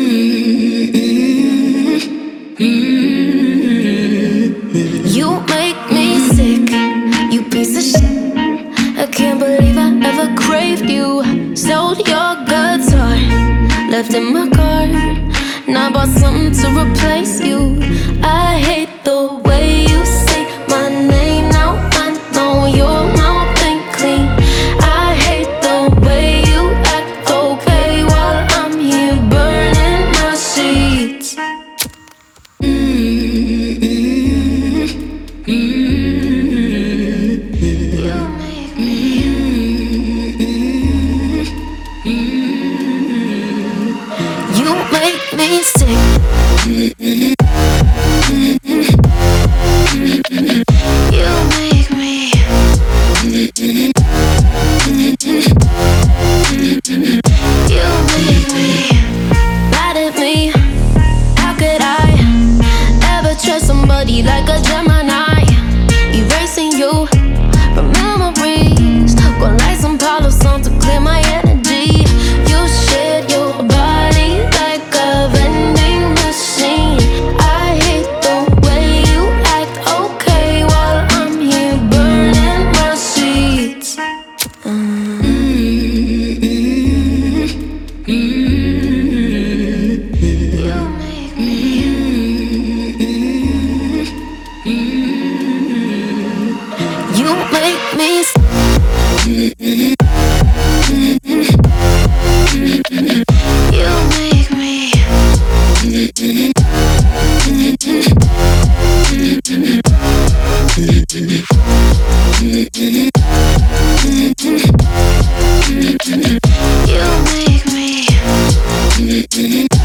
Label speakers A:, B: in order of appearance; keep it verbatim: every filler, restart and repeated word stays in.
A: You make me sick, you piece of shit. I can't believe I ever craved you. Sold your guitar, left in my car. Now I bought something to replace you. I hate the way you say my name. Now I know your mouth ain't clean. I hate the way you act okay while I'm here burning my sheets. You make me sick. You make me. You make me mad at me. How could I ever trust somebody like a Gemini? Erasing you from memories. Gonna light some Palo Santo to clear my energy. You shared your body like a vending machine. I hate the way you act okay while I'm here burning my sheets. You make me. You make me. You make me. You make me.